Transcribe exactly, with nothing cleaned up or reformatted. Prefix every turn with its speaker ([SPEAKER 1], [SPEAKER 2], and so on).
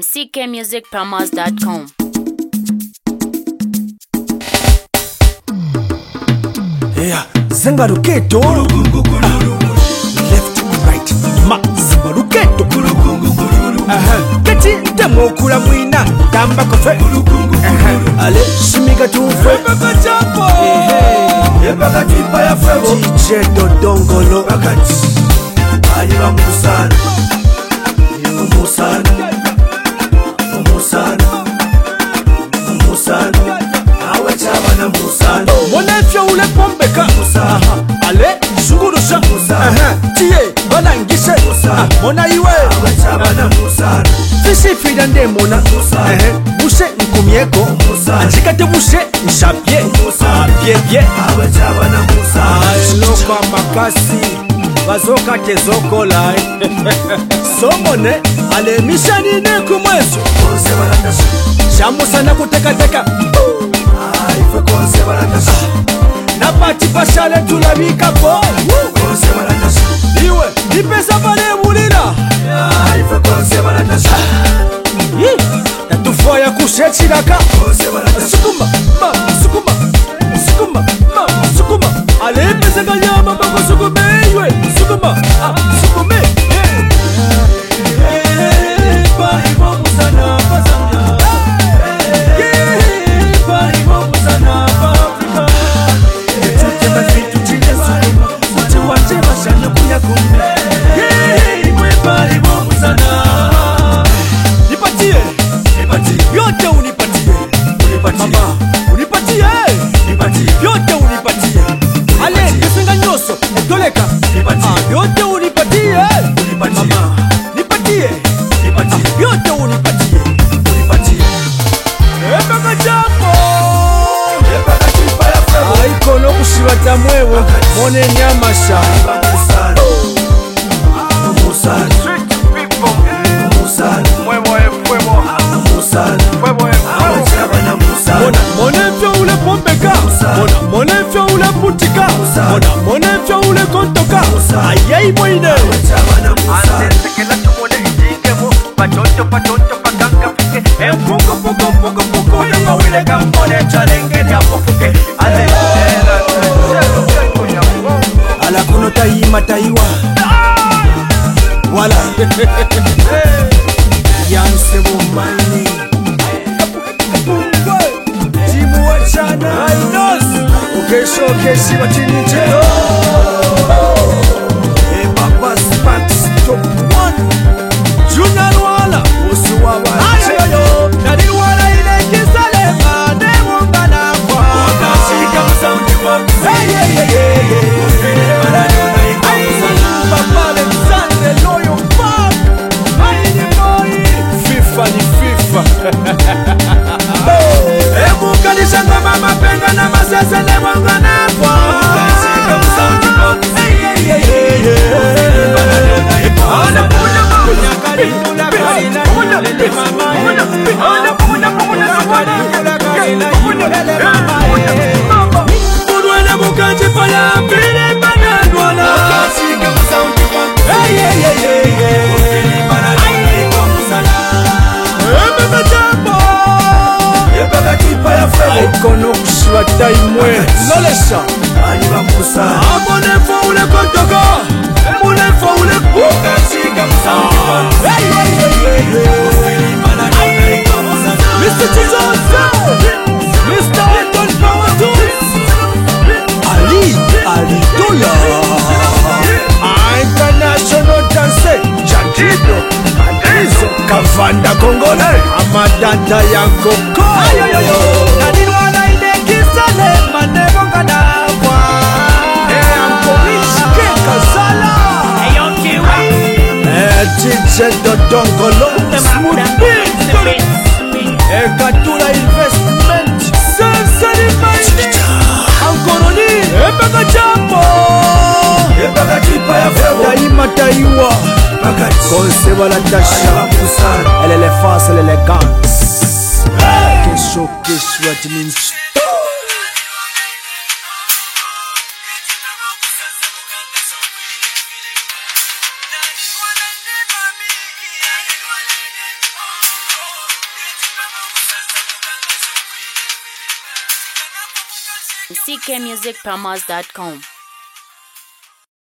[SPEAKER 1] c k music promos dot com.
[SPEAKER 2] Yeah, Zenga Ruketo. Left, right, ma Zenga Ruketo. Aha, keti demo kula mwina tamba kofe. Aha, ale shimiga tufe. Yepaka chapo. Yepaka tipa ya febo. D J Dodongolo. Bakati. Ayiba musana. Musana. Musana. Musana. Awe chabana musana. Monefyo ule pombeka. Musana. Ale shungurusha. Aha, tiye balangishe. Mona iwe. Awe chabana musana. Fisi frida nde mona. Aha, bushe nkumieko. Anjikate bushe nshabye. Abye bye. Awe chabana musana. Ailokwa makasi. Bazoka tezokola. Somone ale mishani ne kumweso. Konse balandasha. Shamusa na kuteka teka. Aife konse balandasha. Na pati pashale tulabika po. Konse balandasha. Iwe nipesa pale mulira. Aife konse balandasha. Yi natufoya kushechiraka. Konse balandasha. Sukuma ma sukuma sukuma ma sukuma. Ale pesa kanyama bako sukume iwe. Sukuma ah sukume. Mwewo mone nyamasha musana musana musana mwewo mwewo musana mwewo mwewo musana mone fyo ule pombeka mona mone fyo ule putika mona mone fyo ule kontoka ayai moine ante sekela tumone ijingemo pachocho pachocho pakanga fike empuko puko puko puko na wile kampone chalenge japo fuke ale ala kuno taima taiwa wala yanse bumani timu wachana ainos ukesho keshi watini chelo e papa spat top one junior wala usuwa wachayo nadi wala ile kisalema demo mbana kwa wakashika msaundi kwa hey hey hey hey Ebu kalishanga mama penga na masese le mwanga na kwa Kalishika msaundi box Hey hey hey hey Ona punya punya kari Pula kari na lele mama Ona punya punya kari Pula kari na lele mama Udwele mukanji pala Pili bananwala Kalishika msaundi box Hey hey hey hey Ufili bananwala Iko musala Ebebe jambo Aikono kushwa taimwe Lolesha Aliwa musa Amonefo ule kontoko Amonefo ule kuka Shika musa Hey hey hey hey Ufili manana Iko musa mister Chizoza mister Anton Power Tools Ali Ali Dola International Dance Jandido Andrizo Kavanda Kongole Amadanda Yankoko Ayoyoyo Nadirwana inekisale Manevo kadakwa Eh Amkomishke Kazala Eyo kiwi Eh D J Dodongolo Smooth Beat Eh Katula Investment Sensari Mining Ankoroni Epeka Jambo Epeka Kipa ya Febo Daima Taiwa Konse wala tasha Elle est face, elle est élégante Kesho kesho it means
[SPEAKER 1] c k music promos dot com.